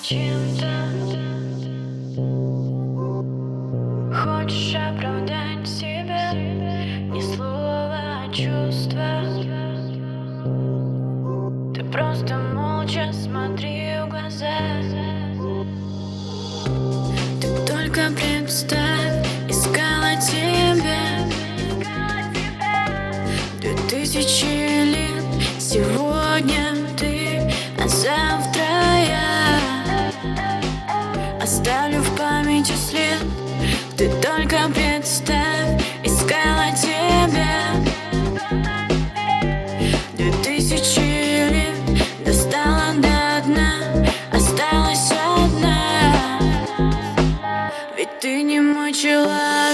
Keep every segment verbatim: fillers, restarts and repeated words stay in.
чем-то. Хочешь оправдать себя, ни слова, а чувства. Ты просто молча смотри в глаза. Ты только представь, искала тебя две тысячи лет. Сегодня ты, а завтра я. Оставлю в памяти след. Ты только представь, искала тебя две тысячи лет. Достала до дна, осталась одна. Ведь ты не мой человек.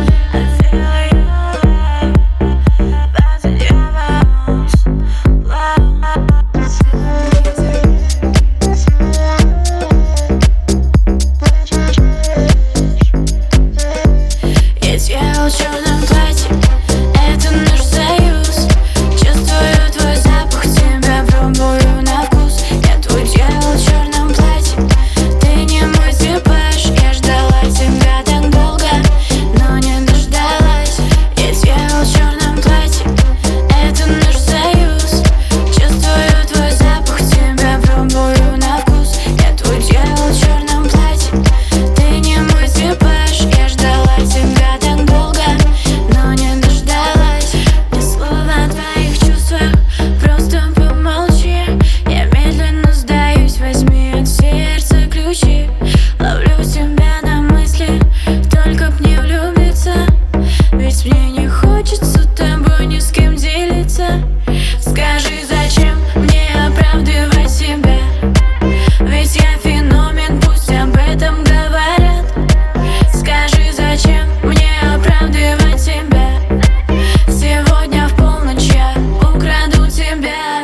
В черном платье, это наш союз. Чувствую твой запах, тебя пробую на вкус. Я твой дьявол в черном платье, ты не мой типаж. Я ждала тебя так долго, но не дождалась. Я дьявол в черном платье, это наш союз. Чувствую твой запах, тебя пробую на вкус. Я твой дьявол в черном платье, ты не мой типаж. Я ждала тебя так долго, но не дождалась. Ни слова о твоих чувствах, просто помолчи. Я медленно сдаюсь, возьми от сердца ключи. Ловлю тебя на мысли, только б не влюбиться. Ведь мне не хочется тобой ни с кем делиться. Скажи, зачем мне оправдывать себя? Ведь я феномен, пусть об этом говорят. Скажи, зачем мне оправдывать себя? Сегодня в полночь я украду тебя.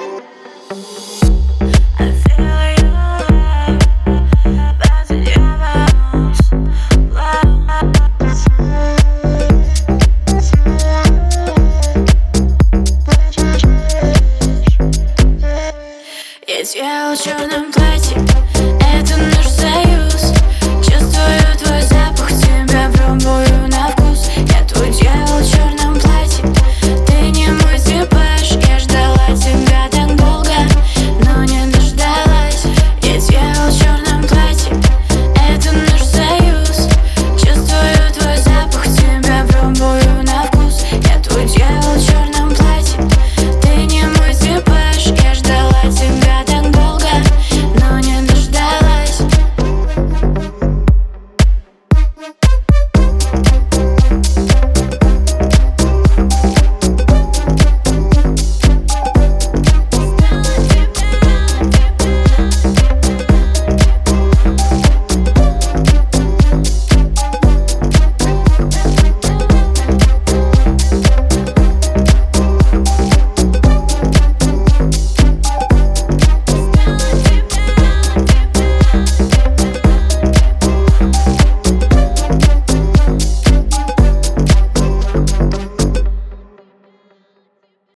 I feel you, but you was Я дьявол в черном платье.